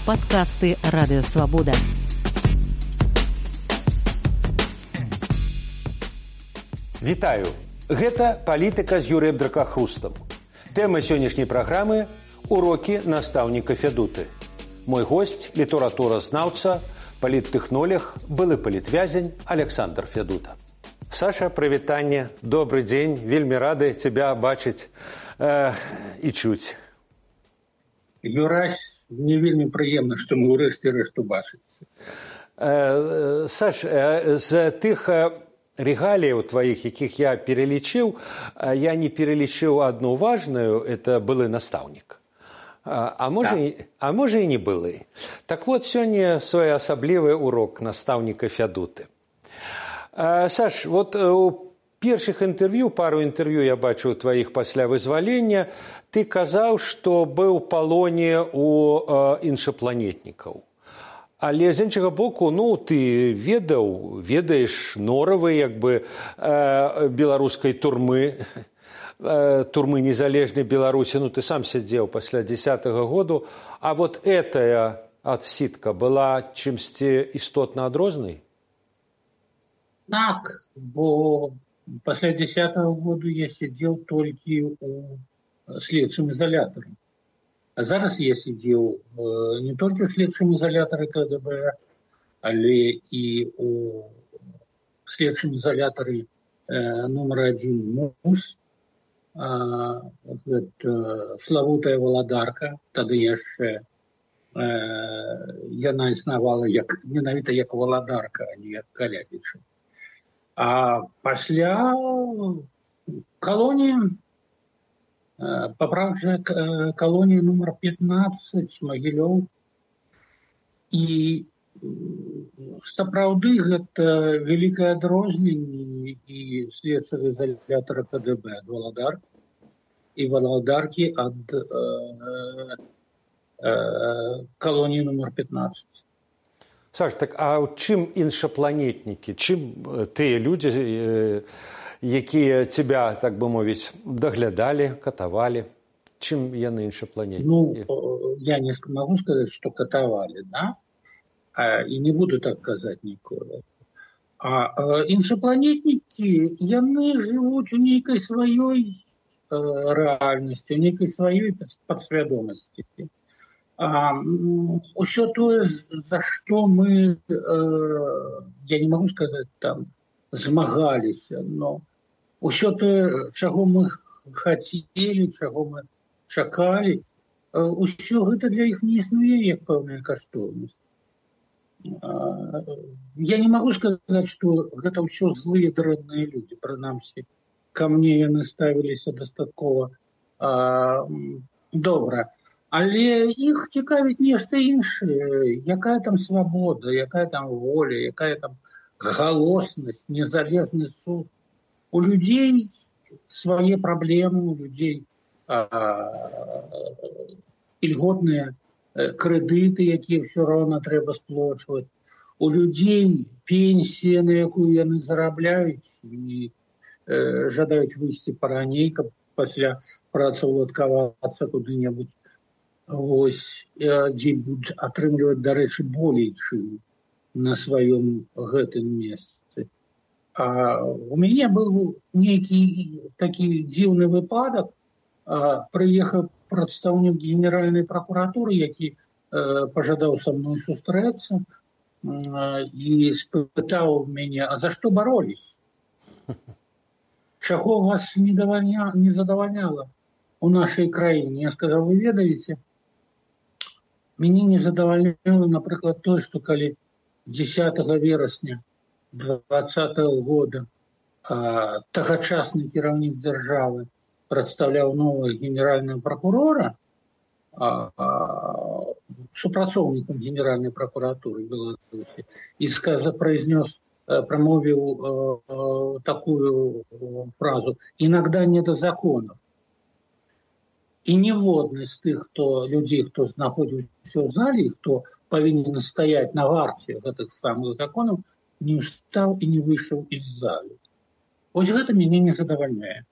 Падкасты Радыёвабода. Вітаю! Гэта палітыка з Юрыем Дракахрустам. Тэма сённяшняй праграмы – урокі настаўніка Федуты. Мой госць – літаратуразнаўца, паліттэхнолог, былы палітвязень Александр Федута. Саша, прывітанне, добры дзень, вельмі рады цябе бачыць і чуць. Юрась, мне вельмі прыемна, што мы ўрэшце рэшту бачыцца. Саш, з тых регаліяў тваіх, якіх я пералічыў, я не пералічыў одну важную, это былы настаўнік. А можа і не былы. Так вот, сёння своеасаблівы урок настаўніка Федуты. Саш, вот у першых інтэрв'ю, пару інтэрв'ю я бачыў тваіх пасля вызвалення, ты казаў, што быў у палоне у іншапланетнікаў. Але з іншага боку, ты ведаеш норавы, беларускай турмы незалежнай Беларусі, ты сам сядзеў пасля 10-го году, а вот этая адсідка была чымсьці істотна адрознай? Так, бо пасля 10-го году я сидел толькі у следчым изоляторе. А зараз я сидел не толькі у следчым изоляторе КДБ, але і у следчым изоляторе номер 1 МУС. Славутая Валадарка, тады яшчэ яна існавала менавіта як Валадарка, а не як Калядзіча. А пасля колонии, поправджая колонии номер 15, Могилёв, и сапраўды гэта великое адрозненне и следчага изолятора КДБ ад Валадарки и Валадарки ад колонии номер 15. Саш, так а чым іншапланетнікі, чым тыя людзі, якія цябе, так бы мовіць, даглядалі, катавалі, чым яны іншапланетнікі? Я не могу сказать, что катавалі, да? И не буду так казаць ніколі. А іншапланетнікі, яны жывуць у нейкай сваёй рэальнасці, у нейкай сваёй падсвядомасці. Усё тое, за што мы, я не могу сказать, там, змагаліся, но усё тое, чаго мы хацелі, чаго мы чакалі, усё гэта для іх не існуе як пэўная каштоўнасць. Я не могу сказать, што гэта ўсё злыя дрэнныя людзі, прынамсі, ка мне яны ставіліся дастаткова добра. Але іх цікавіць нешта іншае, якая там свабода, якая там воля, якая там галоснасць, незалежны суд. У людзей свае праблемы, у людзей ільготныя крэдыты, якія ўсё роўна трэба сплочваць. У людзей пенсія, на якую яны зарабляюць і жадаюць выйсці параней, каб пасля працаўладкавацца куды-небудзь. Дзе будуць атрымліваць, дарэчы, болей, чым на сваём гэтым месцы. У мяне быў нейкі такі дзіўны выпадак. Прыехаў прадстаўнік генеральнай пракуратуры, які пажадаў са мной сустрэцца і спытаў мяне, а за што бароліся? Чаго вас не задавальняла у нашай краіне? Я сказаў, вы ведаеце, мяне не задавальняла, напрыклад, тое, што калі 10 верасня 2020 года тагачасны кіраўнік дзяржавы прадстаўляў новага генеральнага пракурора, супрацоўнікам генеральнай пракуратуры Беларусі, і прамовіў такую фразу «иногда не до законов». І ніводны з тых людзей, хто знаходзіўся ў залі, хто павінен стаяць на варце гэтых самых законаў, не ўстаў і не выйшаў з залі. Вось гэта мяне не задавальняе,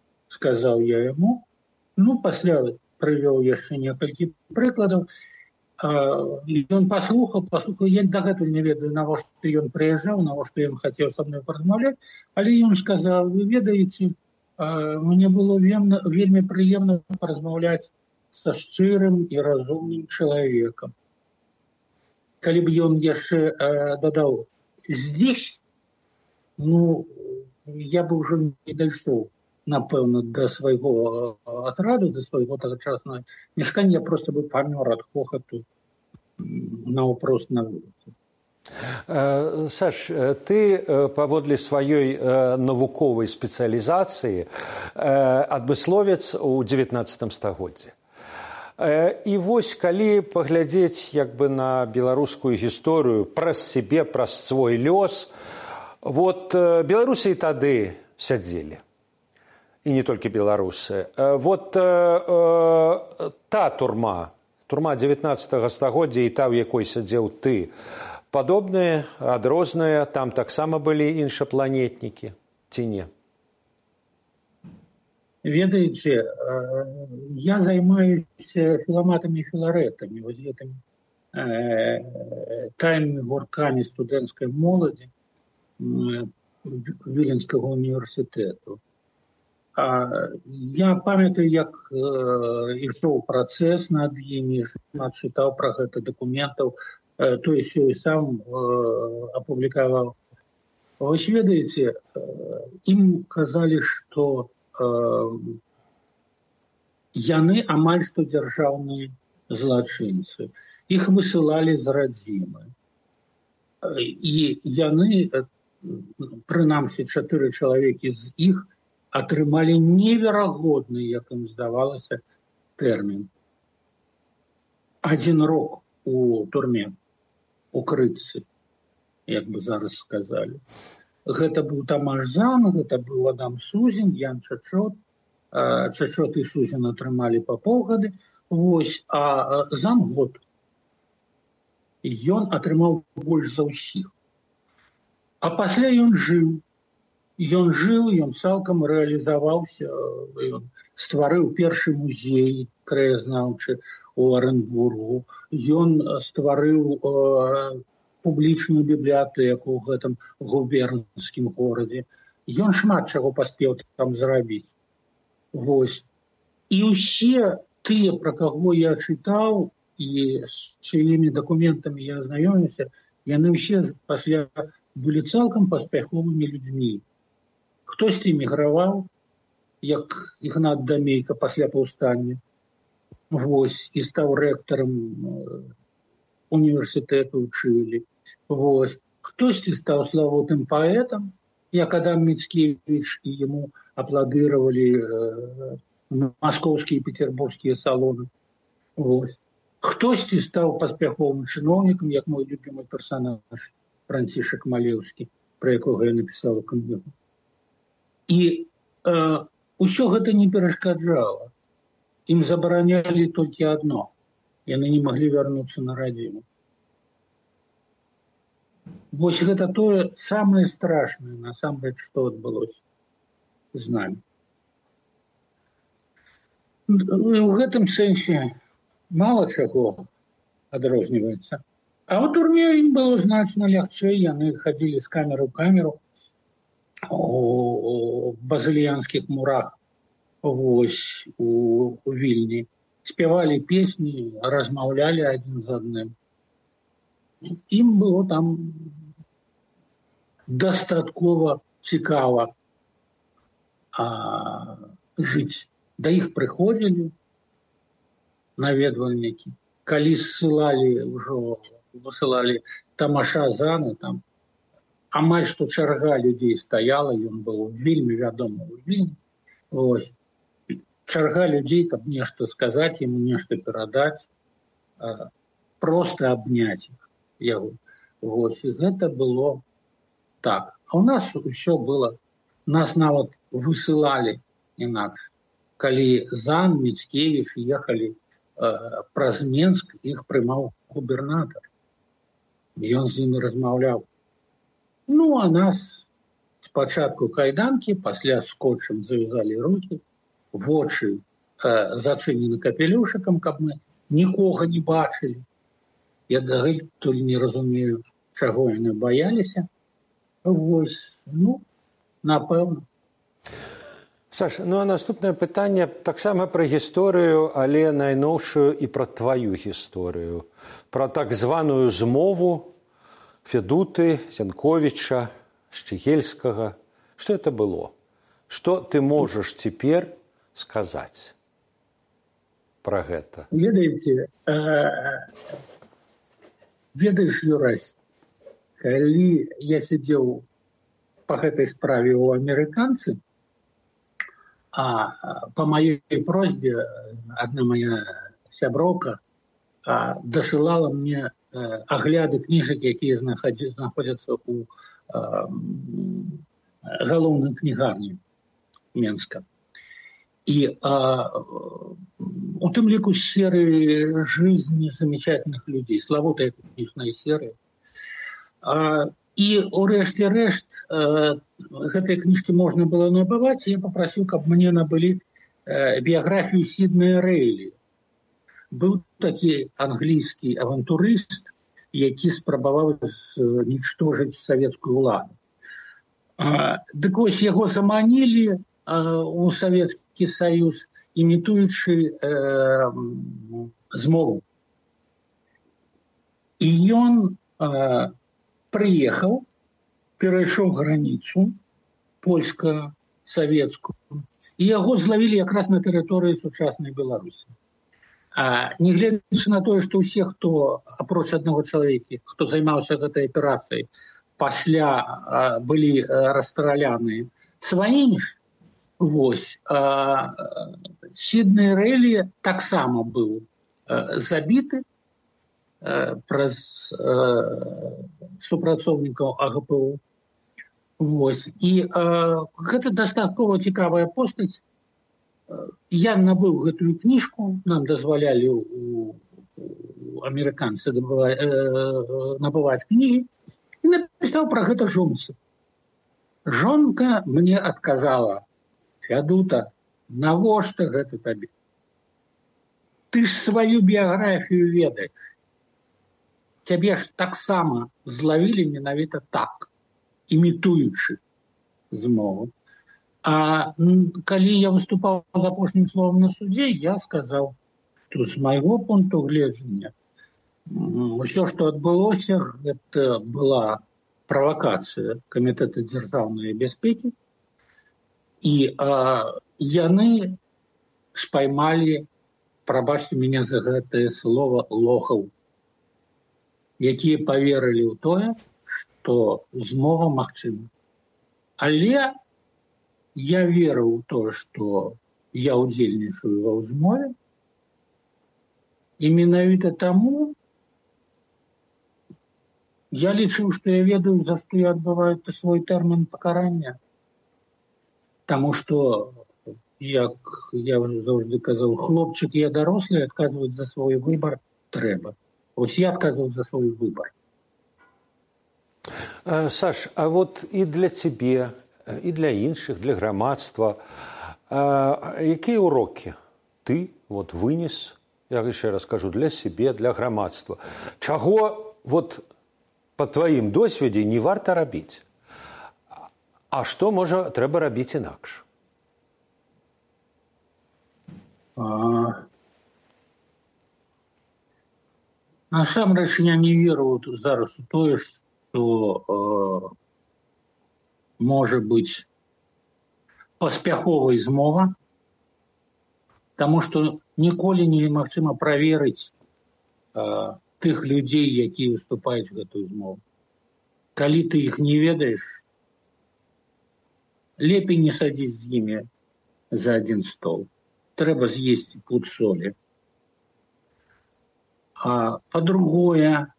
сказаў я яму. Пасля прывёў яшчэ некалькі прыкладаў. Ён паслухаў, я дагэтуль не ведаю, навошта ён прыязджаў, навошта ён хацеў са мной паразмаўляць, але ён сказаў: вы ведаеце, мне было вельмі прыемна паразмаўляць са шчырым і разумным чалавекам. Калі б ён яшчэ дадаў здесь, ну, я бы ўжо не дайшоў, напэўна, да свайго атраду, да свайго тагачаснага мяшкання, я проста бы памёр ад хохату наўпрост на вуліцы. Саш, ты паводле сваёй навуковай спецыялізацыі адмысловец у 19 стагоддзі. І вось калі паглядзець як бы на беларускую гісторыю праз сябе, праз свой лёс, вот беларусы і тады сядзелі. І не толькі беларусы. Вот та турма 19 стагоддзя і та, у якой сядзеў ты, падобныя, адрозныя, там таксама былі іншапланетнікі, ці не? Ведаеце, я займаюся філаматамі і філарэтамі, вось гэтымі тайнымі гурткамі студэнцкай моладзі Віленскага універсітэту. Я памятаю, як ішоў працэс над імі, шмат чытаў пра гэта дакументаў, тое сёе сам апублікаваў. Вось ведаеце, ім казалі, што яны амаль што дзяржаўныя злачынцы. Іх высылалі з радзімы. І яны, прынамсі 4 чалавекі з іх, атрымалі неверагодны, як ім здавалася, тэрмін. 1 рок у турме, у крытцы, як бы зараз сказалі. Гэта быў Тамаш Зан, гэта быў Адам Сузін, Ян Чачот. Чачот і Сузін атрымалі па паўгады, вось, а Зан год. Ён атрымаў больш за ўсіх. А пасля ён жыў. Ён цалкам рэалізаваўся, ён стварыў першы музей краязнаўчы у Арэнбургу, ён стварыў публічную бібліятэку ў гэтым губернскім горадзе. Ён шмат чаго паспеў там зрабіць. Вось. І ўсе тыя, пра каго я чытаў, і з чыімі дакументамі я азнаёміўся, яны ўсе пасля былі цалкам паспяховымі людзьмі. Хтосьці эміграваў, як Ігнат Дамейка пасля паўстання, вось, і стаў рэктарам універсітэту ў Чылі. Вось. Хтосьці стаў славутым паэтам, як Адам Міцкевіч, і яму апладыравалі маскоўскія і петербургскія салоны. Вось. Хтосьці стаў паспяховым чыноўнікам, як мой любімы персанаж Францішак Малеўскі, пра якога я напісала кнігу. І ўсё гэта не перашкаджала. Ім забаранялі толькі адно. Яны не маглі вярнуцца на радзіму. Вось гэта тое самае страшнае, насамрэч, што адбылося з намі. У гэтым сэнсе мала чаго адрозніваецца. А ў турме ім было значна лягчэй, яны хадзілі з камеры ў камеру у базыльянскіх мурах, вось, у Вільні. Спявалі песні, размаўлялі адзін з адным. Ім было там дастаткова цікава жыць. Да іх прыходзілі наведвальнікі. Калі высылалі Тамаша Зана, там амаль што чарга людзей стаяла, ён быў вельмі вядомы ў Вільні. Вось. Чарга людзей, каб нешта сказаць, яму нешта перадаць, проста абняць яго. Вось. І гэта было так. А ў нас усё было, нас нават высылалі інакш. Калі Зан, Міцкевіч ехалі праз Менск, іх прымаў губернатар. Ён з імі размаўляў. Ну, а нас спачатку кайданкі, пасля скотчам завязалі рукі, вочы зачынены капелюшыкам, каб мы нікога не бачылі. Я дагэтуль не разумею, чаго яны баяліся. Вось, ну, напэўна. Саш, ну а наступнае пытанне таксама пра гісторыю, але найноўшую і пра тваю гісторыю. Пра так званую змову Федуты, Зянковіча, Шчыгельскага. Што это было? Што ты можаш цяпер сказаць пра гэта? Ведаеш, Юрась, калі я сидзеў па гэтай справе ў амерыканцы, а по маёй просьбе одна моя сяброўка дасылала мне агляды кніжак, якія знаходзяцца ў галоўнай кнігарні Менска. И у тым ліку серии «Жизни замечательных людей», славутая книжная серия. И урэшце рэшт гэтай кніжкі можна было набываць, і я попросил, каб мне набылі біяграфію Сіднея Рэйлі. Быў такі англійскі авантурыст, які спрабаваў знічтожыць савецкую ўладу. Дык вось яго заманілі у Савецкі Саюз, імітуючы змову. І ён прыехаў, перайшоў граніцу польска-савецкую, і яго злавілі якраз на тэрыторыі сучаснай Беларусі. Нягледзячы на тое, што ўсе, хто, апроч аднаго чалавека, хто займаўся гэтай аперацыяй, пасля былі расстраляны сваімі ж, вось, Сідней Рэйлі таксама быў забіты праз супрацоўнікаў АГПУ. Вось. І гэта дастаткова цікавая постаць. Я набыў гэтую кніжку, нам дазвалялі у амерыканцы набываць кнігі, і напісаў пра гэта жонцы. Жонка мне адказала: «Фядута, навошта гэта табе? Ты ж сваю біяграфію ведаеш. Цябе ж таксама злавілі менавіта так, імітуючы змову». А калі я выступаў з апошнім словом на судзе, я сказаў, што з майго пункту гледжання ўсё, што адбылося, гэта была правакацыя Камітэта дзяржаўнай бяспекі, і яны спаймалі, прабачце мяне за гэтае слово, лохаў, якія паверылі ў тое, што змова магчыма. Але я веру ў тое, што я ўдзельнічаю ва ўзмове, і менавіта таму я лічыў, што я ведаю, за што я адбываю свой тэрмін пакарання. Таму што, як я заўжды казаў, хлопчык, я дарослы, адказваць за свой выбар трэба. Вось я адказваў за свой выбар. Саш, а вот і для цябе, і для іншых, для грамадства, якія урокі ты вот вынес, я яшчэ раз кажу, для сябе, для грамадства? Чаго вот па тваім досведзе не варта рабіць? А што, можа, трэба рабіць інакш? Насамрэч, я не веру зараз у тое, што можа быць паспяховай змова, таму што ніколі немагчыма праверыць тых людзей, якія ўступаюць у гэтую змову. Калі ты іх не ведаеш, лепей не садзіць з імі за адзін стол. Трэба з'есці пуд солі. А па-другое,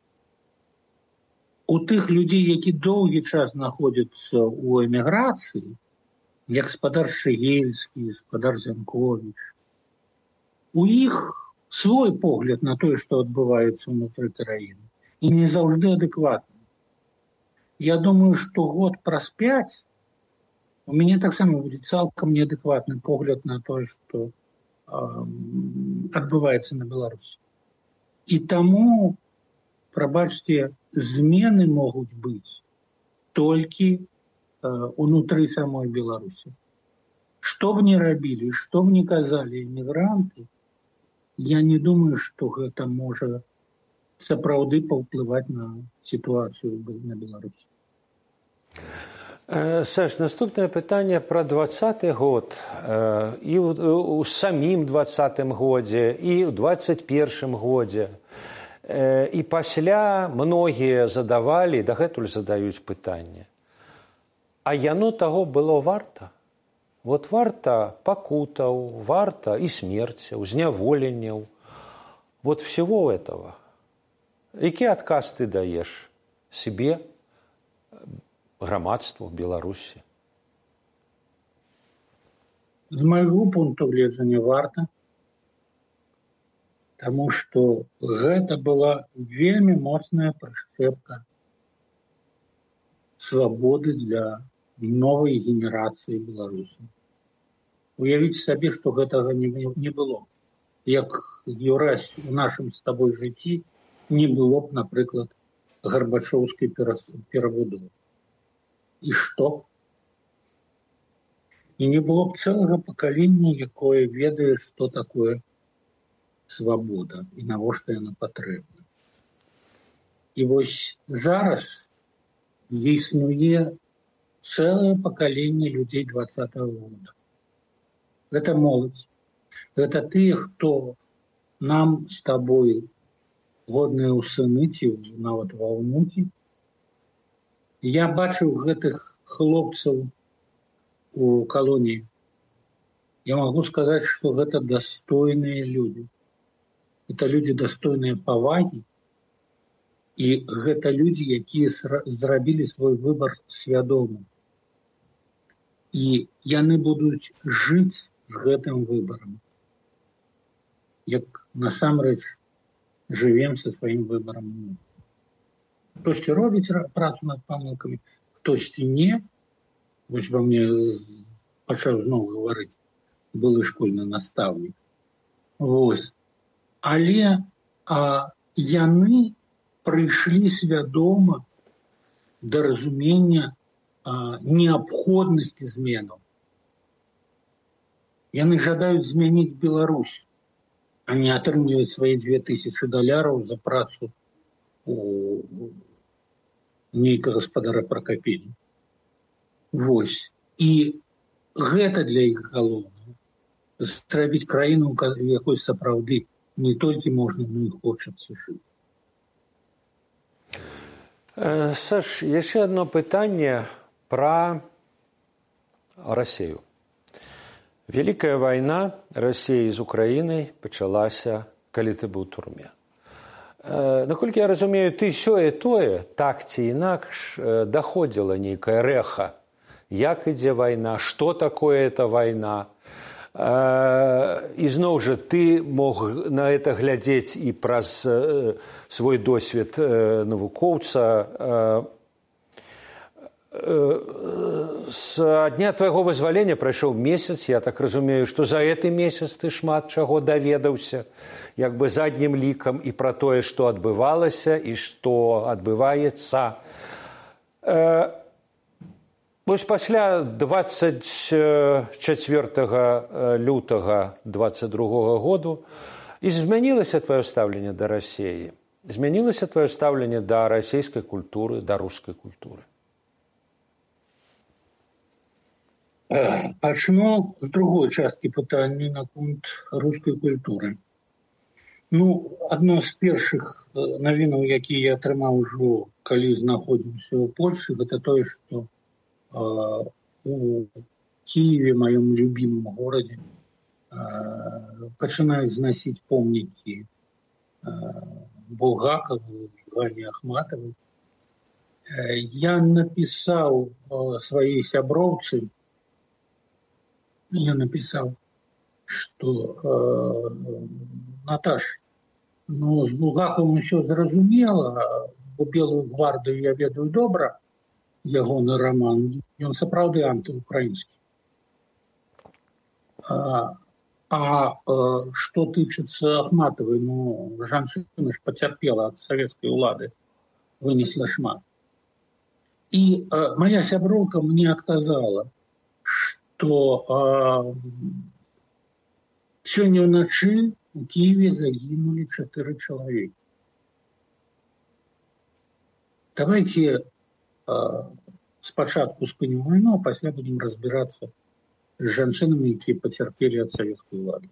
у тых людзей, які доўгі час знаходзяцца ў эміграцыі, як спадар Шчыгельскі, спадар Зянковіч, у іх свой погляд на тое, што адбываецца ўнутры краіны, і не заўжды адэкватны. Я думаю, што год праз 5 у мяне таксама будзе цалкам неадэкватны погляд на тое, што адбываецца на Беларусі. І таму прабачце, змены могуць быць толькі унутры самой Беларусі. Што б не рабілі, што б не казалі эмігранты, я не думаю, што гэта можа сапраўды паўплываць на сітуацыю на Беларусі. Саш, наступнае пытанне пра 20-й год. І ў самім 20-м годзе, і ў 21-м годзе. І пасля многія задавалі, дагэтуль задаюць пытанне. А яно таго было варта? Вот варта пакутаў, варта і смерцяў, зняволенняў. Вот всего этого. Які адказ ты даеш себе, грамадству Беларусі? З майго пункту гледжання варта, таму што гэта была вельмі моцная прышчэпка свабоды для новай генерацыі беларусаў. Уявіць сабе, што гэтага не было. Як юрась у нашым з табой жыцці не было б, напрыклад, гарбачоўскай перабудовы. І што? І не было б цэлага пакалення, якое ведае, што такое свабода і навошта яна патрэбна. І вось зараз існуе цэлае пакаленне людзей 20-го года. Гэта моладзь. Гэта тыя, хто нам з табой годныя ў сыны ці нават ва ўнукі. Я бачыў гэтых хлопцаў у калоніі. Я магу сказаць, што гэта дастойныя людзі. Гэта людзі дастойныя павагі. І гэта людзі, якія зрабілі свой выбар свядомым. І яны будуць жыць з гэтым выбарам. Як насамрэч жывем са сваім выбарам. Хтосьці робіць працу над памылкамі, хтосьці не. Вось во мне пачаў зноў гаварыць былы школьны настаўнік. Вось. Але яны прыйшлі свядома да разумення неабходнасці зменаў. Яны жадаюць змяніць Беларусь, а не атрымліваць свае $2000 за працу у нейкага гаспадара Пракапіна. Вось. І гэта для іх галоўнае. Зрабіць краіну, у якой сапраўды не толькі можна, но і хочацца жыць. Саш, яшчэ одно пытанне пра Расію. Вялікая вайна Расіі з Украінай пачалася, калі ты быў у турме. Наколькі я разумею, ты сёе-тое, так ці інакш, даходзіла нейкае рэха. Як ідзе вайна, што такое эта вайна. І зноў жа, ты мог на это глядзець і праз свой досвед навукоўца. С дня твайго вызвалення прайшоў месяц, я так разумею, што за гэты месяц ты шмат чаго даведаўся, як бы заднім лікам і пра тое, што адбывалася і што адбываецца. Вось пасля 24 лютага 22 году і змянілася твоё стаўленне да Расіі, змянілася твоё стаўленне да расійскай культуры, да рускай культуры. Пачну з другой часткі пытання наконт рускай культуры. Адно з першых навінаў, якія я атрымаў ужо, калі знаходзіўся ў Польшы, гэта тое, што у Киеве, маём любимым горадзе, пачынаюць зносіць помнікі Булгакову, Галле Ахматовой. Я напісаў сваёй сяброўцы, што Наташ, з Булгаковым усё зразумела, бо Белую гвардыю я ведаю добра, ягоны роман, ён сапраўды антыукраінскі. А что тычыцца Ахматовой, ну, жанчына ж пацярпела ад савецкай улады, вынесла шмат. И моя сяброўка мне отказала, что сегодня ночи в Киеве загинули 4 человека. Давайте спочатку спынем войну, а после будем разбираться с жанчынамі, якія пацярпелі ад савецкай улады.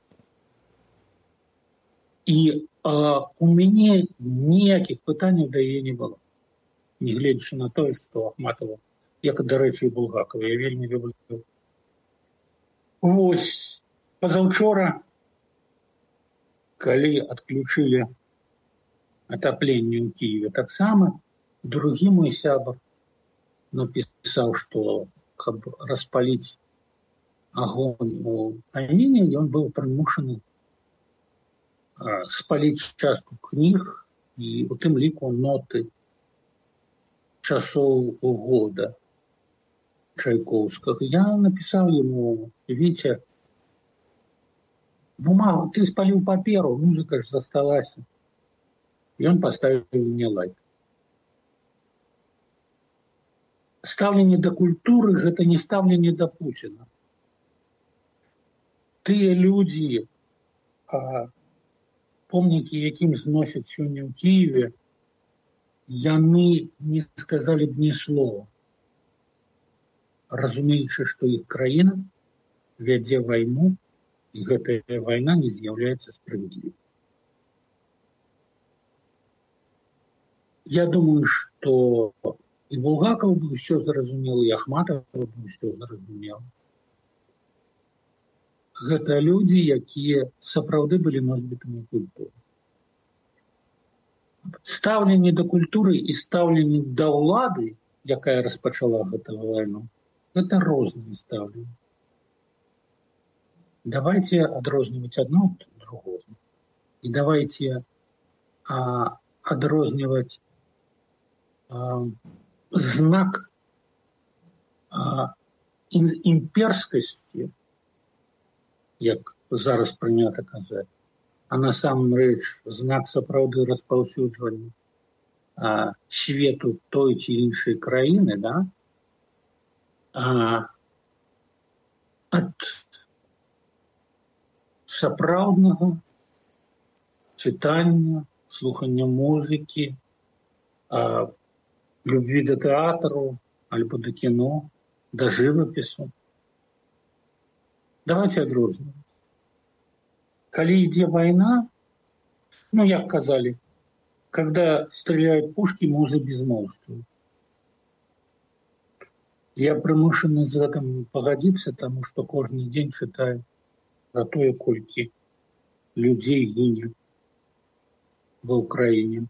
І у мяне ніякіх пытанняў да яе не было. Нягледзячы на тое, што Ахматова, як, дарэчы, і Булгакова, я вельмі люблю. Вось, пазаўчора, калі адключылі атапленне ў Киеве, таксама другі мой сябар напісаў, што каб распаліць огонь у каміне, ён быў прымушаны спаліць частку кніг і у тым ліку ноты часоў года Чайковскага. Я напісаў яму: Витя, бумагу ты спаліў паперу, музыка ж засталася. Ён паставіў мне лайк. Стаўленне да культуры – гэта не стаўленне да Пуціна. Тыя людзі, помнікі, якім зносяць сёння ў Киеве, яны не сказалі б ні слова, разумеючы, што іх краіна вядзе вайну, і гэтая вайна не з'яўляецца справядлівай. Я думаю, што і Булгаков бы ўсё зразумела, і Ахматова бы ўсё зразумела. Гэта людзі, якія сапраўды былі носьбітамі культуры. Стаўленне да культуры і стаўленне да ўлады, якая распачала гэтую вайну, гэта розныя стаўленні. Давайте адрозніваць одно ад другого. І давайте адрозніваць знак імперскасці, як зараз прынята казаць, а насамрэч знак сапраўды распаўсюджвання свету той ці іншай краіны, да? Ад сапраўднага чытання, слухання музыкі, любві да тэатру, альбо да кіно, да жывапісу. Давайте адрозніваць. Калі ідзе вайна, ну, як казалі, когда стреляют пушки, музы безмолвствуют. Я прымушаны з гэтым пагадзіцца, таму што кожны дзень чытаю пра тое, колькі людзей гіне ва ўкраіне.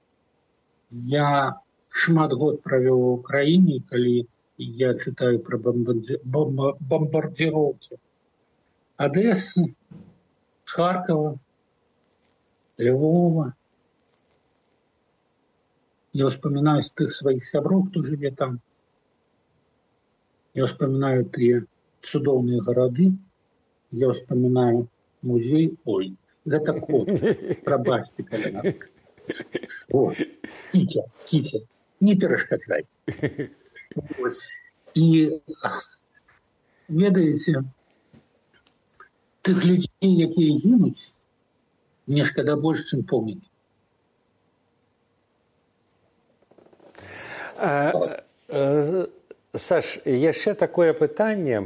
Я шмат год правёў ва ўкраіне, калі я чытаю пра бомбардзіроўкі Одессы, Харкова, Львова. Я вспоминаю тых сваіх сяброў, хто жыве там. Я вспоминаю тыя цудоўныя гарады. Я вспоминаю музей. Ой, гэта кот. Прабачце, калі ласка. О, Кітя, не перашкаджай. І ведаеце, тых людзей, якія гінуць, мне шкада больш, чым помнікі. Саш, яшчэ такое пытанне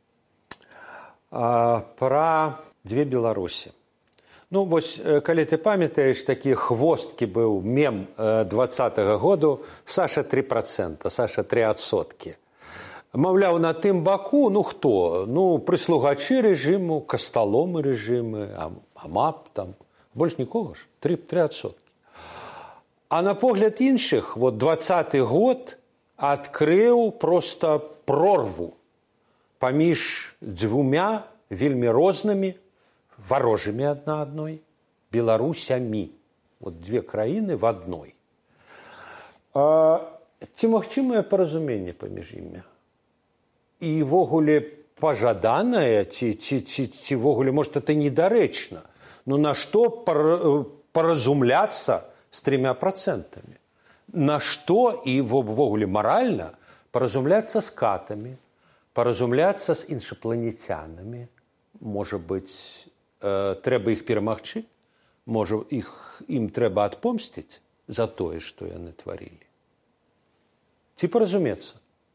пра дзве Беларусі. Ну, вось, калі ты памятаеш, такі хвосткі быў мем 20-го году, Саша 3%, Саша 3%. Маўляў, на тым баку, ну хто? Ну, прыслугачы рэжыму, касталомы рэжымы, АМАП там, больш нікога ж, 3%. А на погляд іншых, вот 20-й год адкрыў проста прорву паміж дзвюмя вельмі рознымі, варожымі адна адной, Беларусямі. Вот две краіны в адной. Ці магчымае паразуменне паміж імі? І ввогуле пажаданае, ці ввогуле, может, это недарэчна. Ну, на што паразумляцца з 3%? На што і ввогуле маральна паразумляцца з катамі, паразумляцца з іншапланетянамі? Можа быць, трэба іх перамагчы? Можа, ім трэба адпомсціць за тое, што яны тварылі? Ці паразумецца?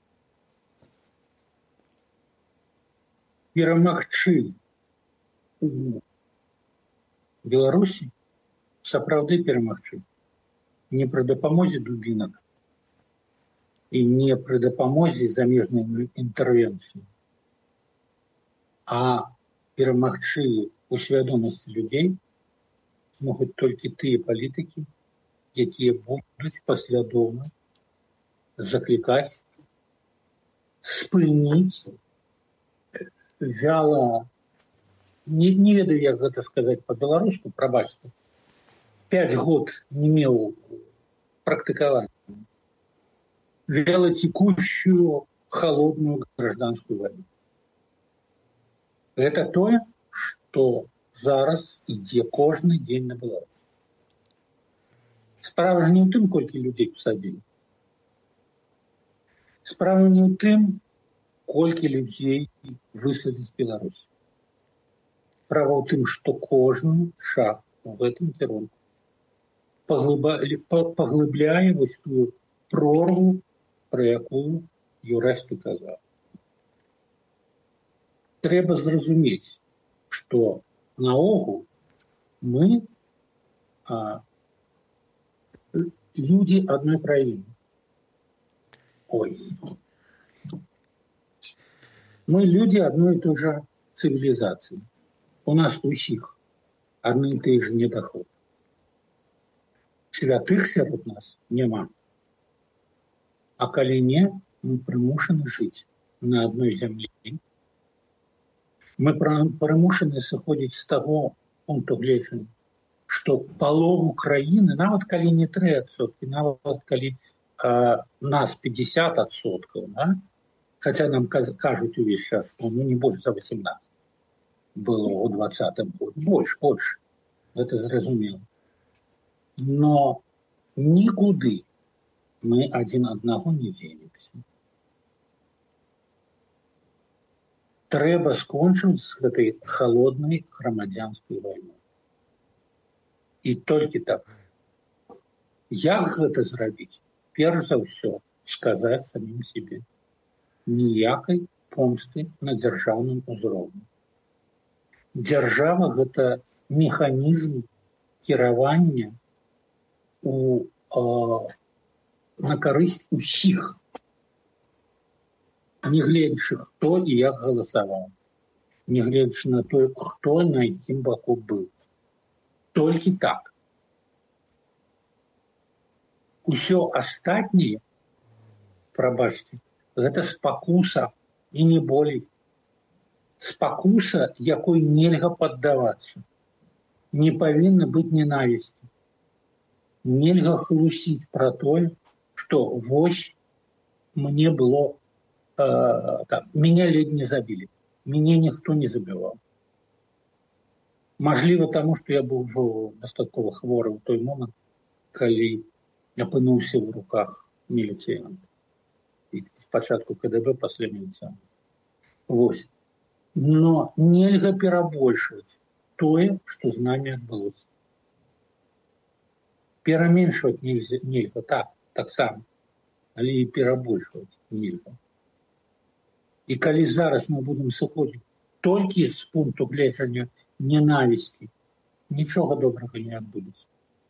Перамагчы у Беларусі сапраўды перамагчы не пры дапамозе дубінак і не пры дапамозе замежнай інтэрвенцыі, а перамагчы у свядомасці людзей могуць толькі тыя палітыкі, якія будуць паслядоўна заклікаць, спыніць, вяла, не ведаю, як гэта сказаць па-беларуску, прабачце, 5 год не меў практыкавання, вялотекущую холодную гражданскую войну. Это тое, што зараз ідзе кожны дзень на Беларусь. Справа не ў тым, колькі людзей пасадзілі. Справа не ў тым, колькі людзей выслалі з Беларусі. Справа ў тым, што кожны шаг у гэтым кірунку паглыбляе вось тую прорву, про якую Юрэшка казаў. Трэба зразумець, што наогул мы людзі адной краіны. Мы людзі адной і той жа цывілізацыі. У нас усіх адны і тыя ж недаходы. Святых сярод нас няма. А калі не, мы прымушаны жыць на адной зямлі. Мы прымушаны сыходзіць з таго пункту гледжання, што палову краіны, нават калі не 3%, нават калі нас 50%, да? Хаця нам кажуць увесь час, што не больш за 18 было ў 20-м годзе. Больш. Гэта зразумела. Но нікуды мы адзін аднаго не дзенемся. Трэба скончыць з гэтай халоднай грамадзянскай вайной. І толькі так. Як гэта зрабіць? Перш за ўсё, сказаць самім сябе. Ніякай помсты на дзяржаўным узроўні. Дзяржава – гэта механізм кіравання на карысць усіх, не гледзячы, хто і як галасаваў, не гледзячы на тое, хто на якім баку быў. Толькі так. Усё астатняе, прабачце, гэта спакуса і не болей. Спакуса, якой нельга паддавацца. Не павінна быць ненавісці. Нельга хлусіць пра тое, што вось мне было меня ледь не забілі. Мяне ніхто не забіваў. Мажліва таму, што я быў ужо дастаткова хворы ў той момант, калі апынуўся ў руках міліцыянта. Спачатку КДБ, пасля міліцыянта. Вось. Но нельга перабольшваць тое, што з намі адбылося. Пераменшваць нельга, таксама, але і перабольшваць нельга. І калі зараз мы будзем сыходзіць толькі з пункту гледжання ненавісці, нічога добрага не адбудзецца.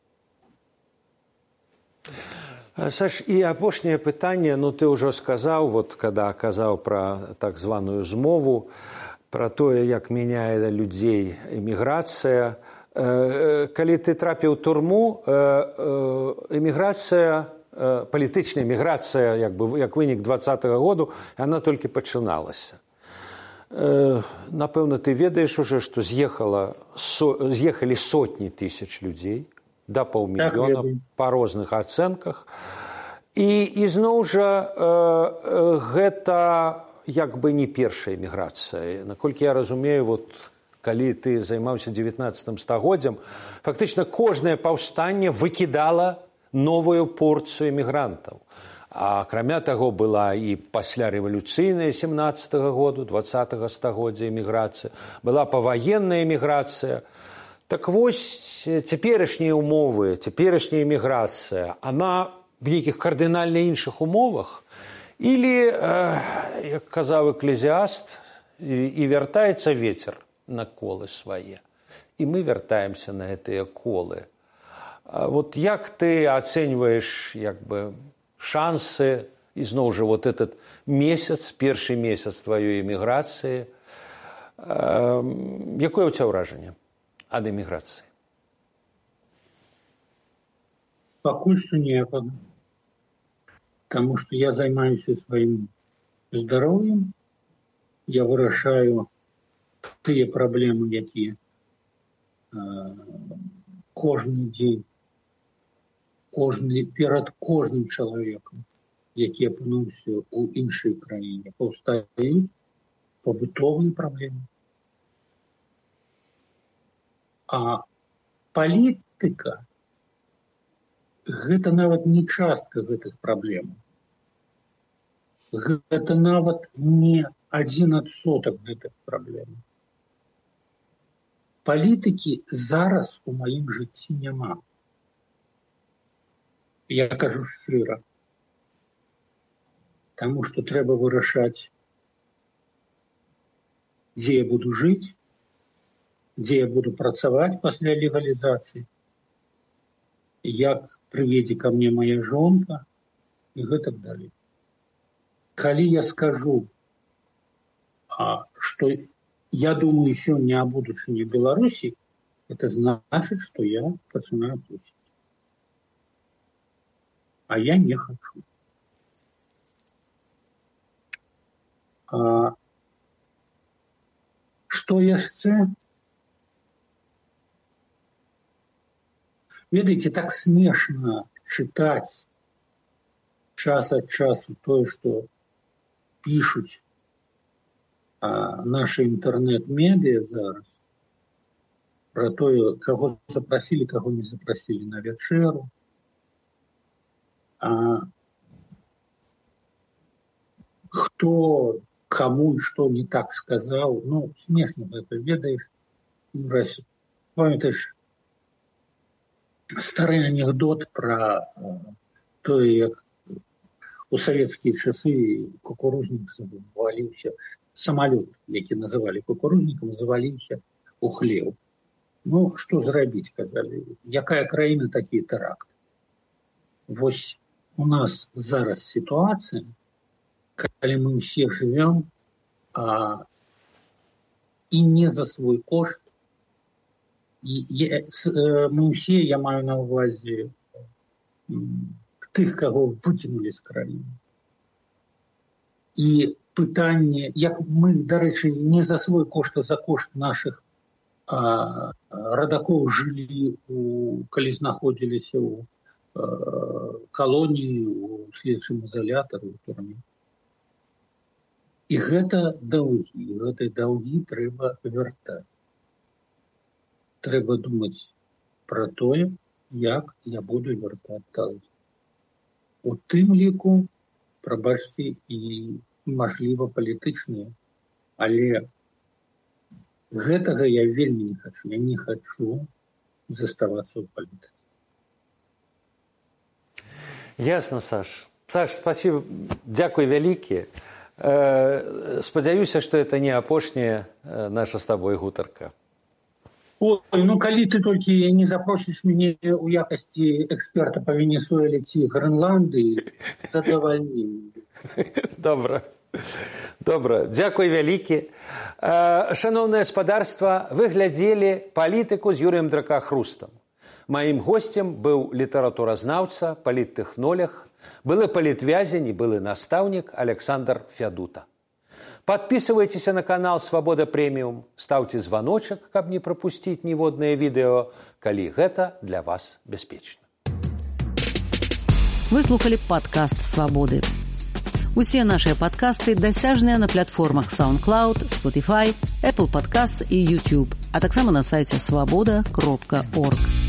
Саш, і апошняе пытанне, ты ўжо сказаў, когда казаў пра так званую змову, пра тое, як мяняе людзей эміграцыя. Калі ты трапіў у турму, эміграцыя, палітычная эміграцыя, як вынік 20-го году, яна толькі пачыналася. Напэўна, ты ведаеш уже, што з'ехалі сотні тысяч людзей, да паўмільёна, па розных ацэнках. І зноў жа гэта як бы не першая эміграцыя. Наколькі я разумею, вот, калі ты займаўся 19 стагоддзям, фактычна кожнае паўстанне выкідала новую порцыю эмігрантаў. А акрамя таго была і паслярэвалюцыйная 17-го году, 20-го стагоддзя эміграцыя, была паваенная эміграцыя. Так вось, цяперашнія ўмовы, цяперашняя эміграцыя, она в нейкіх кардынальна іншых умовах, или, як казаў эклезіаст, і вяртаецца вецер на колы свае. І мы вяртаемся на гэтыя колы. Вот як ты ацэньваеш, як бы, шансы, ізноў жа, вот этот месяц, першы месяц тваёй эміграцыі, якое ў цябе ўражанне ад эміграцыі? Пакуль што ніякага. Таму што я займаюся сваім здароўем, я вырашаю тыя праблемы, якія кожны дзень, перад кожным чалавекам, які апынуўся ў іншай краіне, паўстаюць пабытовыя праблемы. А палітыка гэта нават не частка гэтых праблемаў. Гэта нават не 1% гэтых праблем. Палітыкі зараз у маім жыцці няма. Я кажу шчыра. Таму што трэба вырашаць, дзе я буду жыць, дзе я буду працаваць пасля легалізацыі, як прыедзе ка мне моя жонка і гэтак далей. Калі я скажу, што я думаю сёння о будучыні Беларусі, это значыць, што я пачынаю трусіць. А я не хочу. Што яшчэ? Ведаеце, так смешна чытаць час ад часу тое, што пішуць наши інтэрнэт-медыа зараз пра тое, каго запрасілі, каго не запрасілі на вячэру. Хто каму і што не так сказаў, ну, смешна гэта, ведаеш, памятаеш стары анекдот пра тое, як у савецкія часы кукурузнік заваліўся, самалёт, які называлі кукурузнікам, заваліўся у хлеў. Ну, што зрабіць, казалі, якая краіна, такі тэракт. Вось у нас зараз сітуацыя, калі мы ўсе жывём і не за свой кошт, мы ўсе, я маю на ўвазе тых, каго выкінулі з краіны. І пытанне, як мы, дарэчы, не за свой кошт, а за кошт нашых радакоў жылі, калі знаходзіліся ў калоніі, у следчым изолятары, у турме. І гэта даўгі, гэтыя даўгі трэба вяртаць. Трэба думаць пра тое, як я буду вяртаць даўгі. У тым ліку, прабачце, і, мажліва, палітычныя, але гэтага я вельмі не хачу. Я не хачу заставацца ў палітыцы. Ясно, Саш. Саш, спасибо. Дзякуй вялікі. Спадзяюся, што это не апошняя наша з табой гутарка. Ой, ну калі ты толькі не запросіш мяне ў якасці эксперта па Венесуэле ці Грэнландыі, задавальненне. Добра. Добра. Дзякуй вялікі. Шановнае спадарства, вы глядзелі «Палітыку» з Юрыем Дракахрустам. Маім госцем быў літаратуразнаўца, паліттэхнолог, былы палітвязень і былы настаўнік Александр Фядута. Подписывайтесь на канал «Свобода Премиум», ставьте звоночек, каб не пропустить ніводнае відэо, калі гэта для вас бяспечна. Вы слухали падкаст «Свободы». Усе нашыя падкасты дасяжныя на платформах SoundCloud, Spotify, Apple Podcasts і YouTube, а таксама на сайце swaboda.org.